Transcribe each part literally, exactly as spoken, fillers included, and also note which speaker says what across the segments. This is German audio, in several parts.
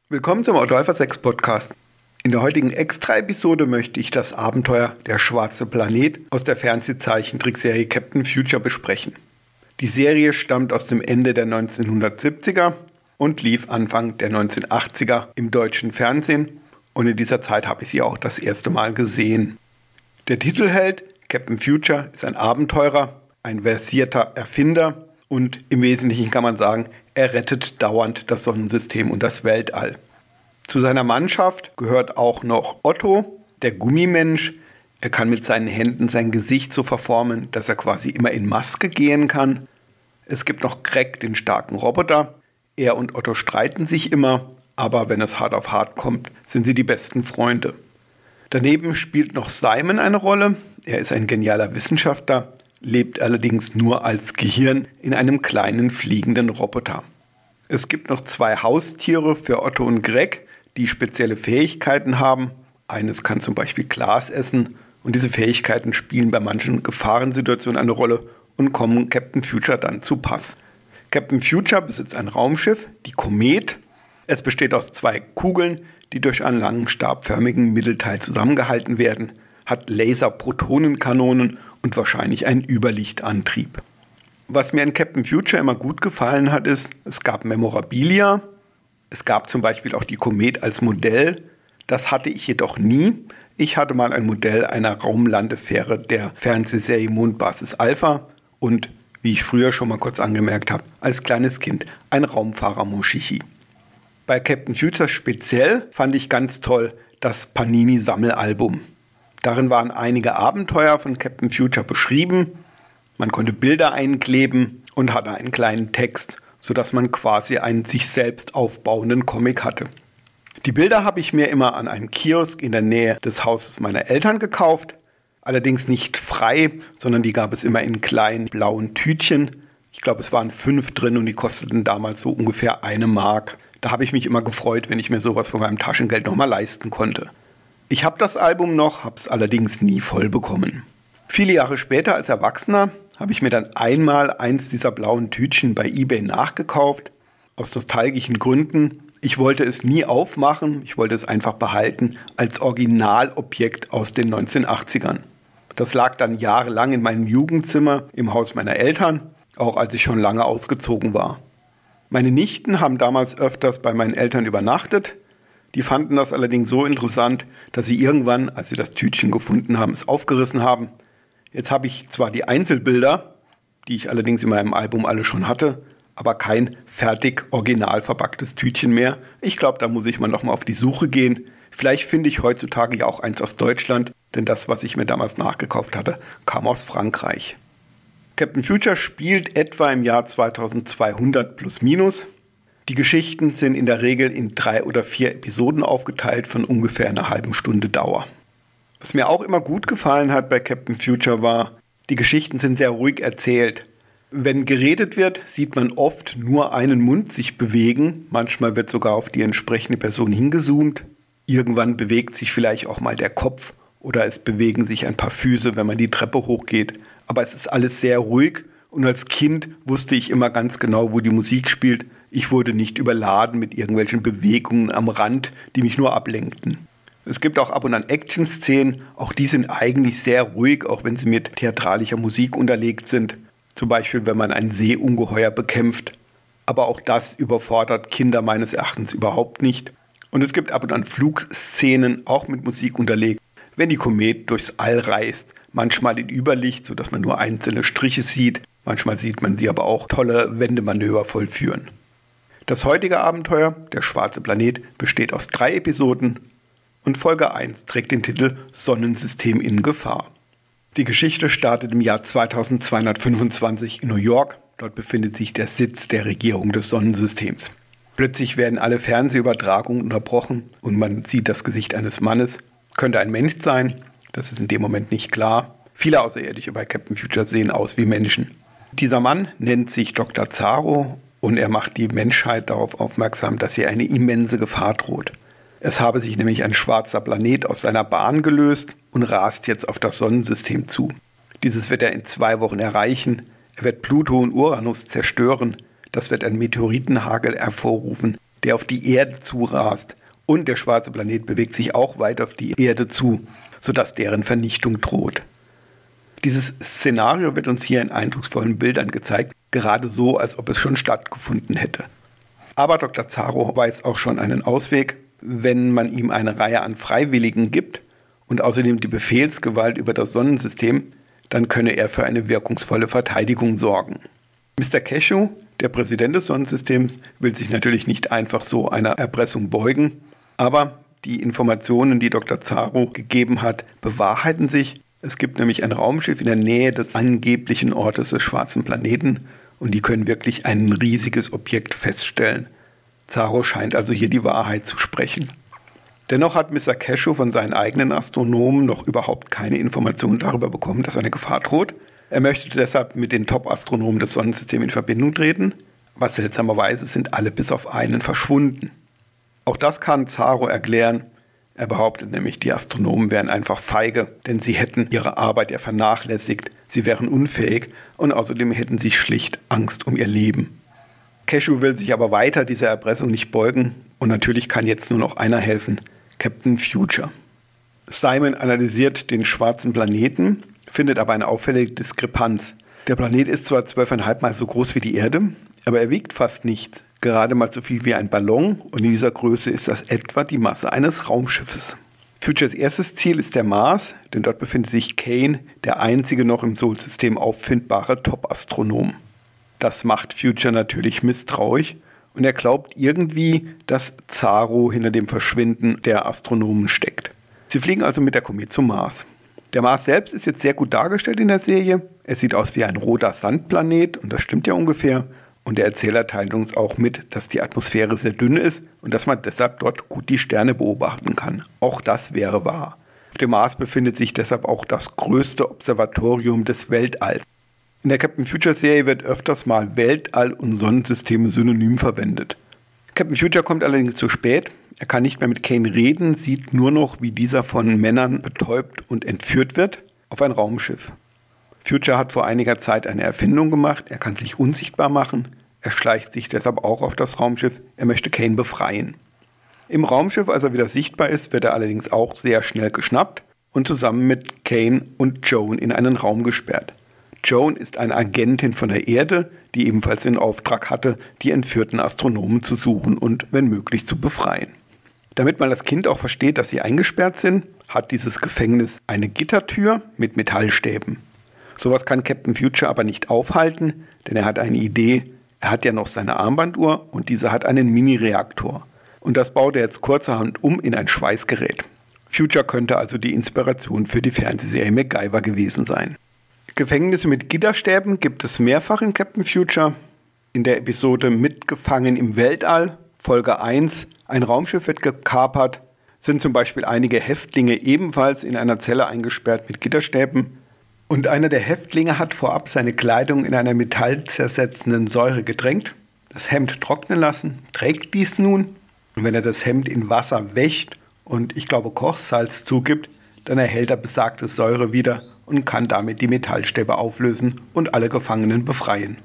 Speaker 1: Willkommen zum Autoalpha sechs Podcast. In der heutigen Extra-Episode möchte ich das Abenteuer Der schwarze Planet aus der Fernsehzeichentrickserie Captain Future besprechen. Die Serie stammt aus dem Ende der neunzehnhundertsiebziger und lief Anfang der neunzehnhundertachtziger im deutschen Fernsehen und in dieser Zeit habe ich sie auch das erste Mal gesehen. Der Titelheld Captain Future ist ein Abenteurer, ein versierter Erfinder und im Wesentlichen kann man sagen, er rettet dauernd das Sonnensystem und das Weltall. Zu seiner Mannschaft gehört auch noch Otto, der Gummimensch. Er kann mit seinen Händen sein Gesicht so verformen, dass er quasi immer in Maske gehen kann. Es gibt noch Greg, den starken Roboter. Er und Otto streiten sich immer, aber wenn es hart auf hart kommt, sind sie die besten Freunde. Daneben spielt noch Simon eine Rolle. Er ist ein genialer Wissenschaftler, lebt allerdings nur als Gehirn in einem kleinen fliegenden Roboter. Es gibt noch zwei Haustiere für Otto und Greg, die spezielle Fähigkeiten haben. Eines kann zum Beispiel Glas essen und diese Fähigkeiten spielen bei manchen Gefahrensituationen eine Rolle und kommen Captain Future dann zu Pass. Captain Future besitzt ein Raumschiff, die Komet. Es besteht aus zwei Kugeln, die durch einen langen stabförmigen Mittelteil zusammengehalten werden, hat Laser-Protonenkanonen und wahrscheinlich einen Überlichtantrieb. Was mir an Captain Future immer gut gefallen hat, ist, es gab Memorabilia. Es gab zum Beispiel auch die Komet als Modell. Das hatte ich jedoch nie. Ich hatte mal ein Modell einer Raumlandefähre der Fernsehserie Mondbasis Alpha und, wie ich früher schon mal kurz angemerkt habe, als kleines Kind ein Raumfahrer Moshichi. Bei Captain Future speziell fand ich ganz toll das Panini-Sammelalbum. Darin waren einige Abenteuer von Captain Future beschrieben. Man konnte Bilder einkleben und hatte einen kleinen Text, sodass man quasi einen sich selbst aufbauenden Comic hatte. Die Bilder habe ich mir immer an einem Kiosk in der Nähe des Hauses meiner Eltern gekauft. Allerdings nicht frei, sondern die gab es immer in kleinen blauen Tütchen. Ich glaube, es waren fünf drin und die kosteten damals so ungefähr eine Mark. Da habe ich mich immer gefreut, wenn ich mir sowas von meinem Taschengeld nochmal leisten konnte. Ich habe das Album noch, habe es allerdings nie voll bekommen. Viele Jahre später als Erwachsener habe ich mir dann einmal eins dieser blauen Tütchen bei eBay nachgekauft, aus nostalgischen Gründen. Ich wollte es nie aufmachen, ich wollte es einfach behalten als Originalobjekt aus den neunzehnhundertachtzigern. Das lag dann jahrelang in meinem Jugendzimmer im Haus meiner Eltern, auch als ich schon lange ausgezogen war. Meine Nichten haben damals öfters bei meinen Eltern übernachtet. Die fanden das allerdings so interessant, dass sie irgendwann, als sie das Tütchen gefunden haben, es aufgerissen haben. Jetzt habe ich zwar die Einzelbilder, die ich allerdings in meinem Album alle schon hatte, aber kein fertig original verpacktes Tütchen mehr. Ich glaube, da muss ich mal nochmal auf die Suche gehen. Vielleicht finde ich heutzutage ja auch eins aus Deutschland, denn das, was ich mir damals nachgekauft hatte, kam aus Frankreich. Captain Future spielt etwa im Jahr zweitausendzweihundert plus minus. Die Geschichten sind in der Regel in drei oder vier Episoden aufgeteilt von ungefähr einer halben Stunde Dauer. Was mir auch immer gut gefallen hat bei Captain Future war, die Geschichten sind sehr ruhig erzählt. Wenn geredet wird, sieht man oft nur einen Mund sich bewegen. Manchmal wird sogar auf die entsprechende Person hingezoomt. Irgendwann bewegt sich vielleicht auch mal der Kopf oder es bewegen sich ein paar Füße, wenn man die Treppe hochgeht. Aber es ist alles sehr ruhig und als Kind wusste ich immer ganz genau, wo die Musik spielt. Ich wurde nicht überladen mit irgendwelchen Bewegungen am Rand, die mich nur ablenkten. Es gibt auch ab und an Action-Szenen, auch die sind eigentlich sehr ruhig, auch wenn sie mit theatralischer Musik unterlegt sind. Zum Beispiel, wenn man ein Seeungeheuer bekämpft. Aber auch das überfordert Kinder meines Erachtens überhaupt nicht. Und es gibt ab und an Flugszenen, auch mit Musik unterlegt, wenn die Komet durchs All reist. Manchmal in Überlicht, sodass man nur einzelne Striche sieht. Manchmal sieht man sie aber auch tolle Wendemanöver vollführen. Das heutige Abenteuer, Der schwarze Planet, besteht aus drei Episoden und Folge eins trägt den Titel Sonnensystem in Gefahr. Die Geschichte startet im Jahr zweitausendzweihundertfünfundzwanzig in New York. Dort befindet sich der Sitz der Regierung des Sonnensystems. Plötzlich werden alle Fernsehübertragungen unterbrochen und man sieht das Gesicht eines Mannes. Könnte ein Mensch sein, das ist in dem Moment nicht klar. Viele Außerirdische bei Captain Future sehen aus wie Menschen. Dieser Mann nennt sich Doktor Zaro und er macht die Menschheit darauf aufmerksam, dass ihr eine immense Gefahr droht. Es habe sich nämlich ein schwarzer Planet aus seiner Bahn gelöst und rast jetzt auf das Sonnensystem zu. Dieses wird er in zwei Wochen erreichen. Er wird Pluto und Uranus zerstören. Das wird einen Meteoritenhagel hervorrufen, der auf die Erde zurast. Und der schwarze Planet bewegt sich auch weit auf die Erde zu, sodass deren Vernichtung droht. Dieses Szenario wird uns hier in eindrucksvollen Bildern gezeigt, gerade so, als ob es schon stattgefunden hätte. Aber Doktor Zaro weiß auch schon einen Ausweg, wenn man ihm eine Reihe an Freiwilligen gibt und außerdem die Befehlsgewalt über das Sonnensystem, dann könne er für eine wirkungsvolle Verteidigung sorgen. Mister Cashew, der Präsident des Sonnensystems, will sich natürlich nicht einfach so einer Erpressung beugen, aber die Informationen, die Doktor Zaro gegeben hat, bewahrheiten sich. Es gibt nämlich ein Raumschiff in der Nähe des angeblichen Ortes des schwarzen Planeten und die können wirklich ein riesiges Objekt feststellen. Zaro scheint also hier die Wahrheit zu sprechen. Dennoch hat Mister Cashew von seinen eigenen Astronomen noch überhaupt keine Informationen darüber bekommen, dass eine Gefahr droht. Er möchte deshalb mit den Top-Astronomen des Sonnensystems in Verbindung treten, aber seltsamerweise sind alle bis auf einen verschwunden. Auch das kann Zaro erklären. Er behauptet nämlich, die Astronomen wären einfach feige, denn sie hätten ihre Arbeit ja vernachlässigt, sie wären unfähig und außerdem hätten sie schlicht Angst um ihr Leben. Cashew will sich aber weiter dieser Erpressung nicht beugen und natürlich kann jetzt nur noch einer helfen, Captain Future. Simon analysiert den schwarzen Planeten, findet aber eine auffällige Diskrepanz. Der Planet ist zwar zwölfeinhalb Mal so groß wie die Erde, aber er wiegt fast nichts, gerade mal so viel wie ein Ballon und in dieser Größe ist das etwa die Masse eines Raumschiffes. Futures erstes Ziel ist der Mars, denn dort befindet sich Kane, der einzige noch im Sol-System auffindbare Top-Astronom. Das macht Future natürlich misstrauisch und er glaubt irgendwie, dass Zaro hinter dem Verschwinden der Astronomen steckt. Sie fliegen also mit der Komet zum Mars. Der Mars selbst ist jetzt sehr gut dargestellt in der Serie. Er sieht aus wie ein roter Sandplanet und das stimmt ja ungefähr. Und der Erzähler teilt uns auch mit, dass die Atmosphäre sehr dünn ist und dass man deshalb dort gut die Sterne beobachten kann. Auch das wäre wahr. Auf dem Mars befindet sich deshalb auch das größte Observatorium des Weltalls. In der Captain Future Serie wird öfters mal Weltall und Sonnensystem synonym verwendet. Captain Future kommt allerdings zu spät. Er kann nicht mehr mit Kane reden, sieht nur noch, wie dieser von Männern betäubt und entführt wird auf ein Raumschiff. Future hat vor einiger Zeit eine Erfindung gemacht. Er kann sich unsichtbar machen. Er schleicht sich deshalb auch auf das Raumschiff. Er möchte Kane befreien. Im Raumschiff, als er wieder sichtbar ist, wird er allerdings auch sehr schnell geschnappt und zusammen mit Kane und Joan in einen Raum gesperrt. Joan ist eine Agentin von der Erde, die ebenfalls den Auftrag hatte, die entführten Astronomen zu suchen und, wenn möglich, zu befreien. Damit man das Kind auch versteht, dass sie eingesperrt sind, hat dieses Gefängnis eine Gittertür mit Metallstäben. Sowas kann Captain Future aber nicht aufhalten, denn er hat eine Idee. Er hat ja noch seine Armbanduhr und diese hat einen Mini-Reaktor. Und das baut er jetzt kurzerhand um in ein Schweißgerät. Future könnte also die Inspiration für die Fernsehserie MacGyver gewesen sein. Gefängnisse mit Gitterstäben gibt es mehrfach in Captain Future. In der Episode Mitgefangen im Weltall, Folge eins, ein Raumschiff wird gekapert, sind zum Beispiel einige Häftlinge ebenfalls in einer Zelle eingesperrt mit Gitterstäben. Und einer der Häftlinge hat vorab seine Kleidung in einer metallzersetzenden Säure getränkt, das Hemd trocknen lassen, trägt dies nun. Und wenn er das Hemd in Wasser wäscht und ich glaube Kochsalz zugibt, dann erhält er besagte Säure wieder und kann damit die Metallstäbe auflösen und alle Gefangenen befreien.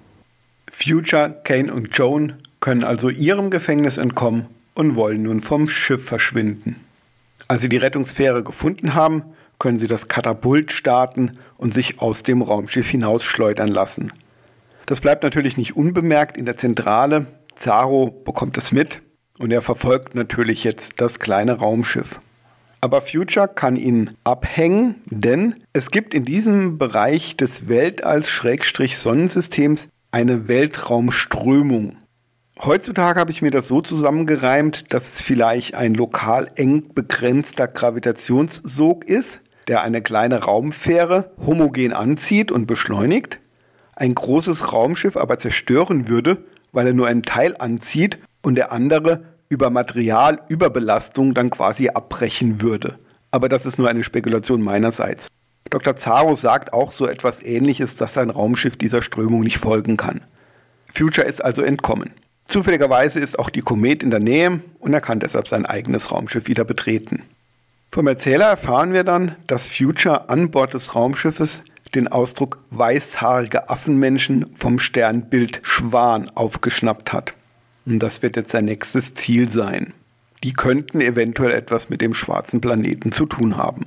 Speaker 1: Future, Kane und Joan können also ihrem Gefängnis entkommen und wollen nun vom Schiff verschwinden. Als sie die Rettungsfähre gefunden haben, können sie das Katapult starten und sich aus dem Raumschiff hinausschleudern lassen. Das bleibt natürlich nicht unbemerkt in der Zentrale. Zaro bekommt es mit und er verfolgt natürlich jetzt das kleine Raumschiff. Aber Future kann ihn abhängen, denn es gibt in diesem Bereich des Weltalls-Sonnensystems eine Weltraumströmung. Heutzutage habe ich mir das so zusammengereimt, dass es vielleicht ein lokal eng begrenzter Gravitationssog ist, der eine kleine Raumfähre homogen anzieht und beschleunigt, ein großes Raumschiff aber zerstören würde, weil er nur einen Teil anzieht und der andere über Materialüberbelastung dann quasi abbrechen würde. Aber das ist nur eine Spekulation meinerseits. Doktor Zaro sagt auch so etwas Ähnliches, dass sein Raumschiff dieser Strömung nicht folgen kann. Future ist also entkommen. Zufälligerweise ist auch die Komet in der Nähe und er kann deshalb sein eigenes Raumschiff wieder betreten. Vom Erzähler erfahren wir dann, dass Future an Bord des Raumschiffes den Ausdruck weißhaarige Affenmenschen vom Sternbild Schwan aufgeschnappt hat. Und das wird jetzt sein nächstes Ziel sein. Die könnten eventuell etwas mit dem schwarzen Planeten zu tun haben.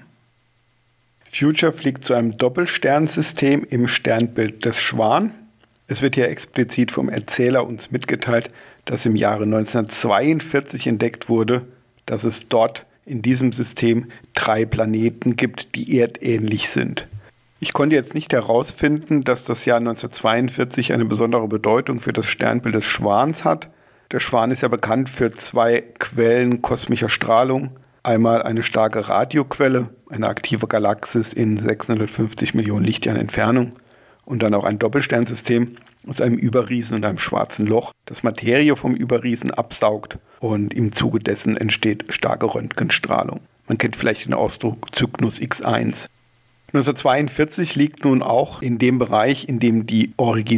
Speaker 1: Future fliegt zu einem Doppelsternsystem im Sternbild des Schwan. Es wird hier explizit vom Erzähler uns mitgeteilt, dass im Jahre neunzehnhundertzweiundvierzig entdeckt wurde, dass es dort in diesem System drei Planeten gibt, die erdähnlich sind. Ich konnte jetzt nicht herausfinden, dass das Jahr neunzehnhundertzweiundvierzig eine besondere Bedeutung für das Sternbild des Schwans hat. Der Schwan ist ja bekannt für zwei Quellen kosmischer Strahlung. Einmal eine starke Radioquelle, eine aktive Galaxis in sechshundertfünfzig Millionen Lichtjahren Entfernung und dann auch ein Doppelsternsystem aus einem Überriesen und einem schwarzen Loch, das Materie vom Überriesen absaugt und im Zuge dessen entsteht starke Röntgenstrahlung. Man kennt vielleicht den Ausdruck Cygnus X eins. neunzehnhundertzweiundvierzig liegt nun auch in dem Bereich, in dem die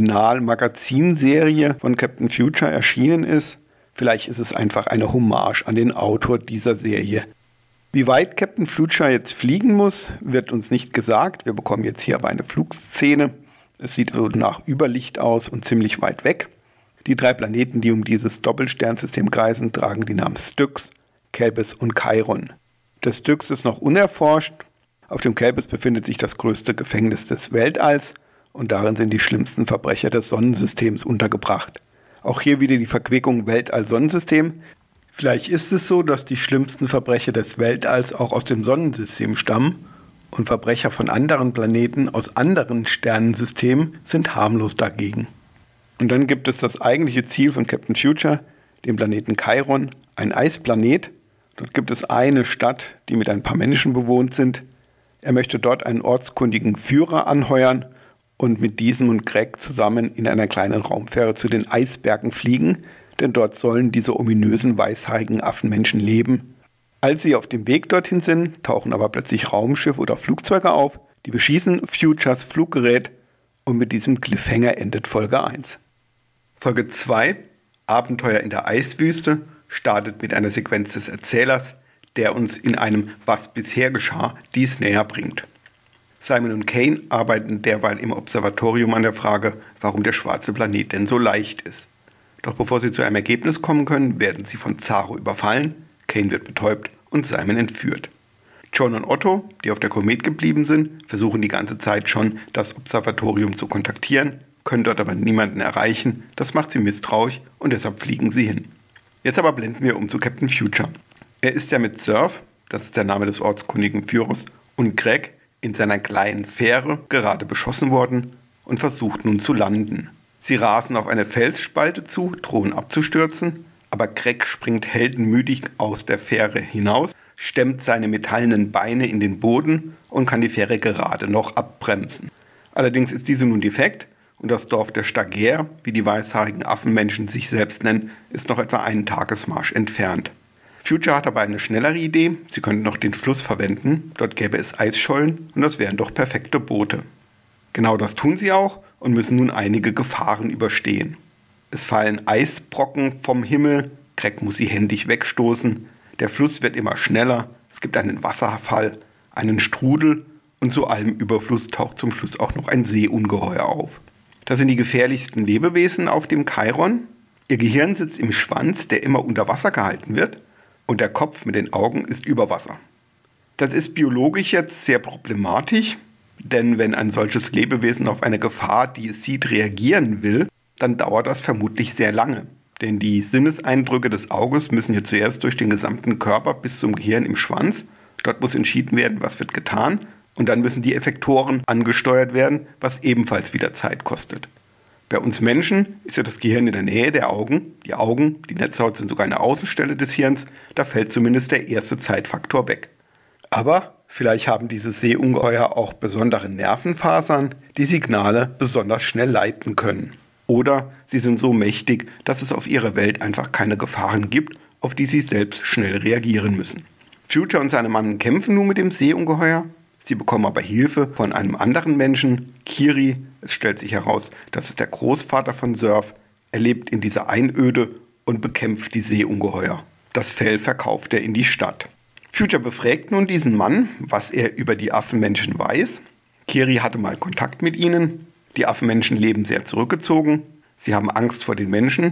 Speaker 1: Original-Magazinserie von Captain Future erschienen ist. Vielleicht ist es einfach eine Hommage an den Autor dieser Serie. Wie weit Captain Future jetzt fliegen muss, wird uns nicht gesagt. Wir bekommen jetzt hier aber eine Flugszene. Es sieht so nach Überlicht aus und ziemlich weit weg. Die drei Planeten, die um dieses Doppelsternsystem kreisen, tragen die Namen Styx, Kelbes und Chiron. Der Styx ist noch unerforscht. Auf dem Kelbes befindet sich das größte Gefängnis des Weltalls und darin sind die schlimmsten Verbrecher des Sonnensystems untergebracht. Auch hier wieder die Verquickung Weltall-Sonnensystem. Vielleicht ist es so, dass die schlimmsten Verbrecher des Weltalls auch aus dem Sonnensystem stammen und Verbrecher von anderen Planeten aus anderen Sternensystemen sind harmlos dagegen. Und dann gibt es das eigentliche Ziel von Captain Future, den Planeten Chiron, ein Eisplanet. Dort gibt es eine Stadt, die mit ein paar Menschen bewohnt sind. Er möchte dort einen ortskundigen Führer anheuern und mit diesem und Greg zusammen in einer kleinen Raumfähre zu den Eisbergen fliegen, denn dort sollen diese ominösen weißhaarigen Affenmenschen leben. Als sie auf dem Weg dorthin sind, tauchen aber plötzlich Raumschiffe oder Flugzeuge auf, die beschießen Futures Fluggerät und mit diesem Cliffhanger endet Folge eins. Folge zwei, Abenteuer in der Eiswüste, startet mit einer Sequenz des Erzählers, der uns in einem Was bisher geschah, dies näher bringt. Simon und Kane arbeiten derweil im Observatorium an der Frage, warum der schwarze Planet denn so leicht ist. Doch bevor sie zu einem Ergebnis kommen können, werden sie von Zaro überfallen, Kane wird betäubt und Simon entführt. John und Otto, die auf der Komet geblieben sind, versuchen die ganze Zeit schon, das Observatorium zu kontaktieren, können dort aber niemanden erreichen, das macht sie misstrauisch und deshalb fliegen sie hin. Jetzt aber blenden wir um zu Captain Future. Er ist ja mit Surf, das ist der Name des ortskundigen Führers, und Greg in seiner kleinen Fähre gerade beschossen worden und versucht nun zu landen. Sie rasen auf eine Felsspalte zu, drohen abzustürzen, aber Greg springt heldenmütig aus der Fähre hinaus, stemmt seine metallenen Beine in den Boden und kann die Fähre gerade noch abbremsen. Allerdings ist diese nun defekt und das Dorf der Stagiaire, wie die weißhaarigen Affenmenschen sich selbst nennen, ist noch etwa einen Tagesmarsch entfernt. Future hat aber eine schnellere Idee, sie könnten noch den Fluss verwenden, dort gäbe es Eisschollen und das wären doch perfekte Boote. Genau das tun sie auch und müssen nun einige Gefahren überstehen. Es fallen Eisbrocken vom Himmel, Greg muss sie händisch wegstoßen, der Fluss wird immer schneller, es gibt einen Wasserfall, einen Strudel und zu allem Überfluss taucht zum Schluss auch noch ein Seeungeheuer auf. Das sind die gefährlichsten Lebewesen auf dem Chiron. Ihr Gehirn sitzt im Schwanz, der immer unter Wasser gehalten wird, und der Kopf mit den Augen ist über Wasser. Das ist biologisch jetzt sehr problematisch, denn wenn ein solches Lebewesen auf eine Gefahr, die es sieht, reagieren will, dann dauert das vermutlich sehr lange. Denn die Sinneseindrücke des Auges müssen hier zuerst durch den gesamten Körper bis zum Gehirn im Schwanz. Dort muss entschieden werden, was wird getan. Und dann müssen die Effektoren angesteuert werden, was ebenfalls wieder Zeit kostet. Bei uns Menschen ist ja das Gehirn in der Nähe der Augen. Die Augen, die Netzhaut sind sogar eine Außenstelle des Hirns. Da fällt zumindest der erste Zeitfaktor weg. Aber vielleicht haben diese Seeungeheuer auch besondere Nervenfasern, die Signale besonders schnell leiten können. Oder sie sind so mächtig, dass es auf ihrer Welt einfach keine Gefahren gibt, auf die sie selbst schnell reagieren müssen. Future und seine Mannen kämpfen nun mit dem Seeungeheuer. Sie bekommen aber Hilfe von einem anderen Menschen, Kiri. Es stellt sich heraus, das ist der Großvater von Surf. Er lebt in dieser Einöde und bekämpft die Seeungeheuer. Das Fell verkauft er in die Stadt. Future befragt nun diesen Mann, was er über die Affenmenschen weiß. Kiri hatte mal Kontakt mit ihnen. Die Affenmenschen leben sehr zurückgezogen. Sie haben Angst vor den Menschen.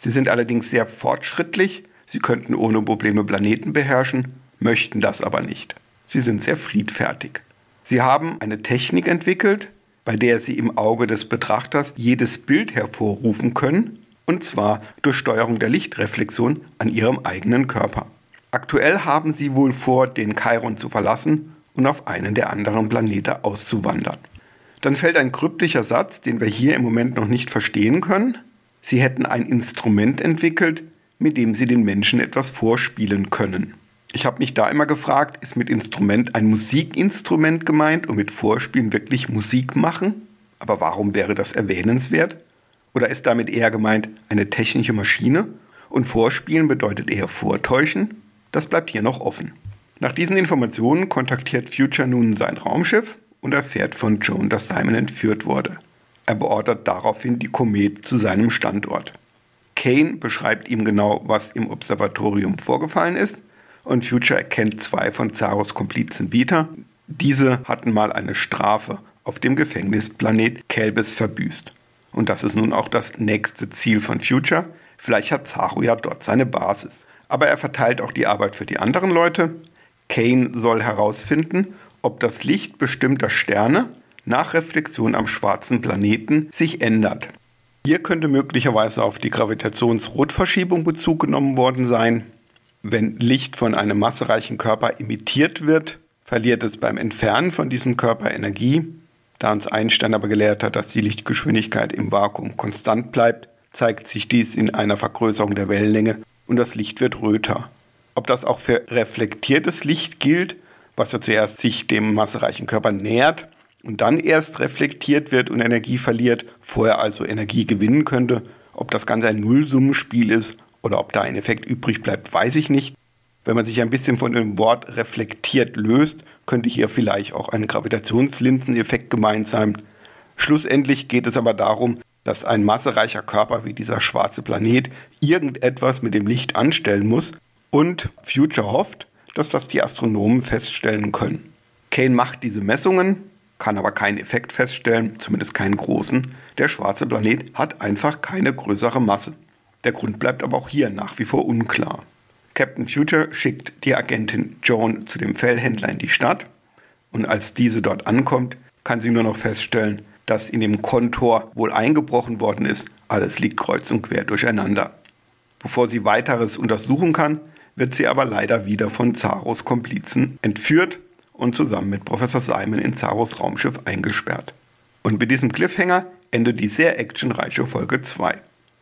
Speaker 1: Sie sind allerdings sehr fortschrittlich, sie könnten ohne Probleme Planeten beherrschen, möchten das aber nicht. Sie sind sehr friedfertig. Sie haben eine Technik entwickelt, bei der sie im Auge des Betrachters jedes Bild hervorrufen können, und zwar durch Steuerung der Lichtreflexion an ihrem eigenen Körper. Aktuell haben sie wohl vor, den Chiron zu verlassen und auf einen der anderen Planeten auszuwandern. Dann fällt ein kryptischer Satz, den wir hier im Moment noch nicht verstehen können. Sie hätten ein Instrument entwickelt, mit dem sie den Menschen etwas vorspielen können. Ich habe mich da immer gefragt, ist mit Instrument ein Musikinstrument gemeint und mit Vorspielen wirklich Musik machen? Aber warum wäre das erwähnenswert? Oder ist damit eher gemeint eine technische Maschine und Vorspielen bedeutet eher Vortäuschen? Das bleibt hier noch offen. Nach diesen Informationen kontaktiert Future nun sein Raumschiff und erfährt von Joan, dass Simon entführt wurde. Er beordert daraufhin die Komet zu seinem Standort. Kane beschreibt ihm genau, was im Observatorium vorgefallen ist, und Future erkennt zwei von Zaros Komplizen Beta. Diese hatten mal eine Strafe auf dem Gefängnisplanet Kelbes verbüßt. Und das ist nun auch das nächste Ziel von Future. Vielleicht hat Zaro ja dort seine Basis. Aber er verteilt auch die Arbeit für die anderen Leute. Kane soll herausfinden, ob das Licht bestimmter Sterne nach Reflexion am schwarzen Planeten sich ändert. Hier könnte möglicherweise auf die Gravitationsrotverschiebung Bezug genommen worden sein. Wenn Licht von einem massereichen Körper emittiert wird, verliert es beim Entfernen von diesem Körper Energie. Da uns Einstein aber gelehrt hat, dass die Lichtgeschwindigkeit im Vakuum konstant bleibt, zeigt sich dies in einer Vergrößerung der Wellenlänge und das Licht wird röter. Ob das auch für reflektiertes Licht gilt, was ja zuerst sich dem massereichen Körper nähert und dann erst reflektiert wird und Energie verliert, vorher also Energie gewinnen könnte, ob das Ganze ein Nullsummenspiel ist oder ob da ein Effekt übrig bleibt, weiß ich nicht. Wenn man sich ein bisschen von dem Wort reflektiert löst, könnte hier vielleicht auch ein Gravitationslinseneffekt gemeint sein. Schlussendlich geht es aber darum, dass ein massereicher Körper wie dieser schwarze Planet irgendetwas mit dem Licht anstellen muss und Future hofft, dass das die Astronomen feststellen können. Kane macht diese Messungen, kann aber keinen Effekt feststellen, zumindest keinen großen. Der schwarze Planet hat einfach keine größere Masse. Der Grund bleibt aber auch hier nach wie vor unklar. Captain Future schickt die Agentin Joan zu dem Fellhändler in die Stadt und als diese dort ankommt, kann sie nur noch feststellen, dass in dem Kontor wohl eingebrochen worden ist. Alles liegt kreuz und quer durcheinander. Bevor sie weiteres untersuchen kann, wird sie aber leider wieder von Zaros Komplizen entführt und zusammen mit Professor Simon in Zaros Raumschiff eingesperrt. Und mit diesem Cliffhanger endet die sehr actionreiche Folge zwei.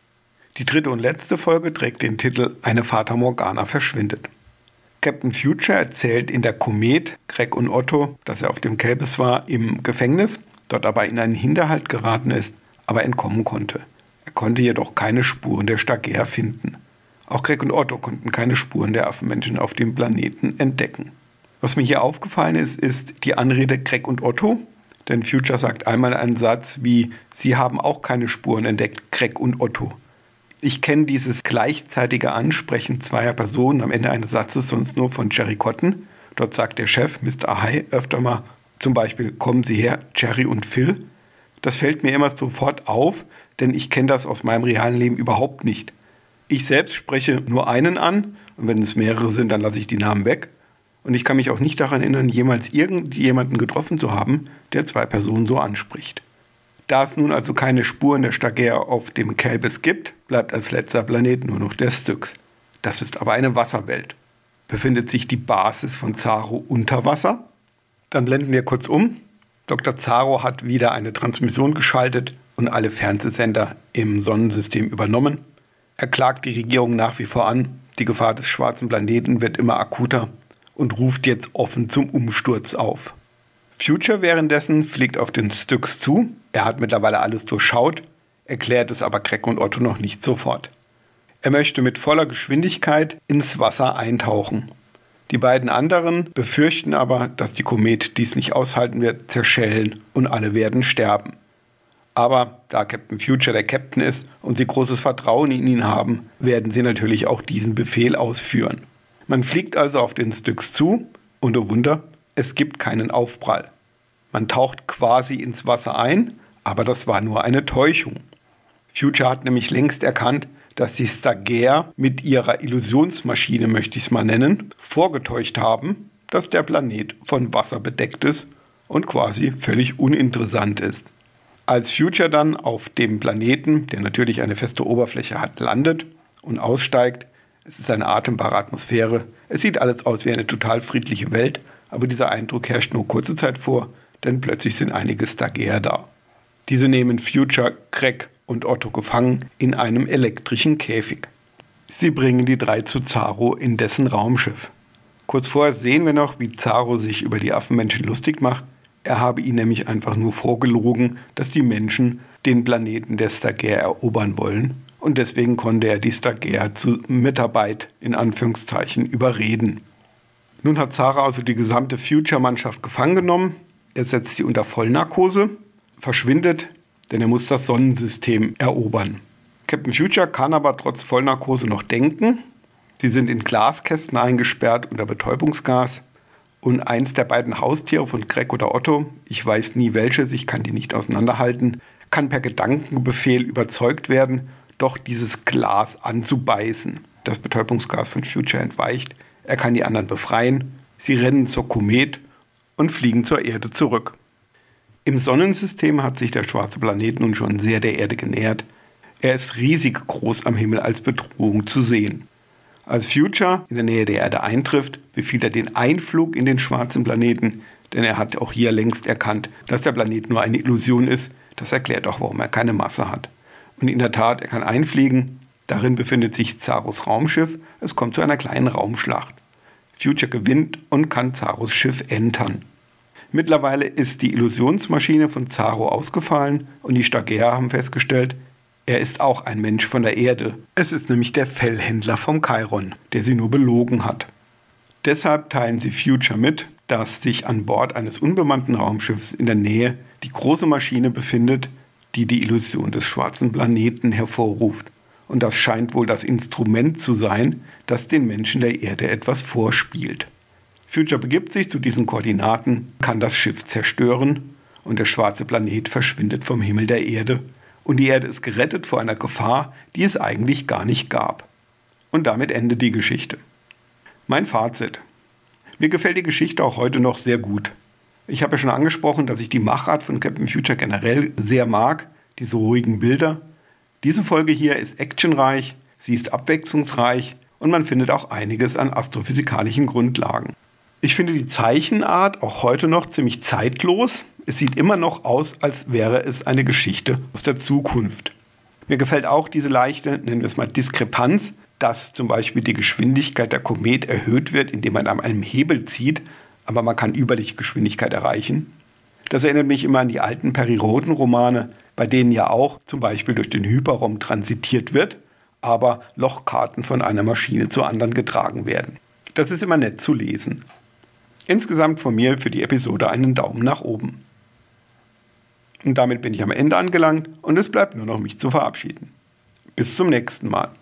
Speaker 1: Die dritte und letzte Folge trägt den Titel Eine Fata Morgana verschwindet. Captain Future erzählt in der Komet Greg und Otto, dass er auf dem Kelbes war im Gefängnis, dort aber in einen Hinterhalt geraten ist, aber entkommen konnte. Er konnte jedoch keine Spuren der Stagea finden. Auch Greg und Otto konnten keine Spuren der Affenmenschen auf dem Planeten entdecken. Was mir hier aufgefallen ist, ist die Anrede Greg und Otto, denn Future sagt einmal einen Satz wie, sie haben auch keine Spuren entdeckt, Greg und Otto. Ich kenne dieses gleichzeitige Ansprechen zweier Personen am Ende eines Satzes sonst nur von Jerry Cotton. Dort sagt der Chef, Mister Ahai, öfter mal zum Beispiel, kommen Sie her, Jerry und Phil. Das fällt mir immer sofort auf, denn ich kenne das aus meinem realen Leben überhaupt nicht. Ich selbst spreche nur einen an und wenn es mehrere sind, dann lasse ich die Namen weg. Und ich kann mich auch nicht daran erinnern, jemals irgendjemanden getroffen zu haben, der zwei Personen so anspricht. Da es nun also keine Spuren der Stagea auf dem Kelbes gibt, bleibt als letzter Planet nur noch der Styx. Das ist aber eine Wasserwelt. Befindet sich die Basis von Zaro unter Wasser? Dann blenden wir kurz um. Doktor Zaro hat wieder eine Transmission geschaltet und alle Fernsehsender im Sonnensystem übernommen. Er klagt die Regierung nach wie vor an. Die Gefahr des schwarzen Planeten wird immer akuter und ruft jetzt offen zum Umsturz auf. Future währenddessen fliegt auf den Styx zu. Er hat mittlerweile alles durchschaut, erklärt es aber Greg und Otto noch nicht sofort. Er möchte mit voller Geschwindigkeit ins Wasser eintauchen. Die beiden anderen befürchten aber, dass die Komet dies nicht aushalten wird, zerschellen und alle werden sterben. Aber da Captain Future der Captain ist und sie großes Vertrauen in ihn haben, werden sie natürlich auch diesen Befehl ausführen. Man fliegt also auf den Styx zu und oh Wunder, es gibt keinen Aufprall. Man taucht quasi ins Wasser ein, aber das war nur eine Täuschung. Future hat nämlich längst erkannt, dass die Stargazer mit ihrer Illusionsmaschine, möchte ich es mal nennen, vorgetäuscht haben, dass der Planet von Wasser bedeckt ist und quasi völlig uninteressant ist. Als Future dann auf dem Planeten, der natürlich eine feste Oberfläche hat, landet und aussteigt, es ist eine atembare Atmosphäre, es sieht alles aus wie eine total friedliche Welt, aber dieser Eindruck herrscht nur kurze Zeit vor, denn plötzlich sind einige Stargazer da. Diese nehmen Future, Craig und Otto gefangen in einem elektrischen Käfig. Sie bringen die drei zu Zaro in dessen Raumschiff. Kurz vorher sehen wir noch, wie Zaro sich über die Affenmenschen lustig macht. Er habe ihn nämlich einfach nur vorgelogen, dass die Menschen den Planeten der Stargazer erobern wollen. Und deswegen konnte er die Stargazer zu Mitarbeit in Anführungszeichen überreden. Nun hat Zaro also die gesamte Future-Mannschaft gefangen genommen. Er setzt sie unter Vollnarkose, verschwindet, denn er muss das Sonnensystem erobern. Captain Future kann aber trotz Vollnarkose noch denken. Sie sind in Glaskästen eingesperrt unter Betäubungsgas. Und eins der beiden Haustiere von Craig oder Otto, ich weiß nie welches, ich kann die nicht auseinanderhalten, kann per Gedankenbefehl überzeugt werden, doch dieses Glas anzubeißen. Das Betäubungsgas von Future entweicht, er kann die anderen befreien, sie rennen zur Komet und fliegen zur Erde zurück. Im Sonnensystem hat sich der schwarze Planet nun schon sehr der Erde genähert. Er ist riesig groß am Himmel als Bedrohung zu sehen. Als Future in der Nähe der Erde eintrifft, befiehlt er den Einflug in den schwarzen Planeten, denn er hat auch hier längst erkannt, dass der Planet nur eine Illusion ist. Das erklärt auch, warum er keine Masse hat. Und in der Tat, er kann einfliegen. Darin befindet sich Zaros Raumschiff. Es kommt zu einer kleinen Raumschlacht. Future gewinnt und kann Zaros Schiff entern. Mittlerweile ist die Illusionsmaschine von Zaro ausgefallen und die Stargazer haben festgestellt, er ist auch ein Mensch von der Erde. Es ist nämlich der Fellhändler vom Chiron, der sie nur belogen hat. Deshalb teilen sie Future mit, dass sich an Bord eines unbemannten Raumschiffs in der Nähe die große Maschine befindet, die die Illusion des schwarzen Planeten hervorruft. Und das scheint wohl das Instrument zu sein, das den Menschen der Erde etwas vorspielt. Future begibt sich zu diesen Koordinaten, kann das Schiff zerstören und der schwarze Planet verschwindet vom Himmel der Erde. Und die Erde ist gerettet vor einer Gefahr, die es eigentlich gar nicht gab. Und damit endet die Geschichte. Mein Fazit. Mir gefällt die Geschichte auch heute noch sehr gut. Ich habe ja schon angesprochen, dass ich die Machart von Captain Future generell sehr mag, diese ruhigen Bilder. Diese Folge hier ist actionreich, sie ist abwechslungsreich und man findet auch einiges an astrophysikalischen Grundlagen. Ich finde die Zeichenart auch heute noch ziemlich zeitlos. Es sieht immer noch aus, als wäre es eine Geschichte aus der Zukunft. Mir gefällt auch diese leichte, nennen wir es mal Diskrepanz, dass zum Beispiel die Geschwindigkeit der Komet erhöht wird, indem man an einem Hebel zieht, aber man kann Überlichtgeschwindigkeit erreichen. Das erinnert mich immer an die alten Periodenromane, bei denen ja auch zum Beispiel durch den Hyperraum transitiert wird, aber Lochkarten von einer Maschine zur anderen getragen werden. Das ist immer nett zu lesen. Insgesamt von mir für die Episode einen Daumen nach oben. Und damit bin ich am Ende angelangt und es bleibt nur noch mich zu verabschieden. Bis zum nächsten Mal.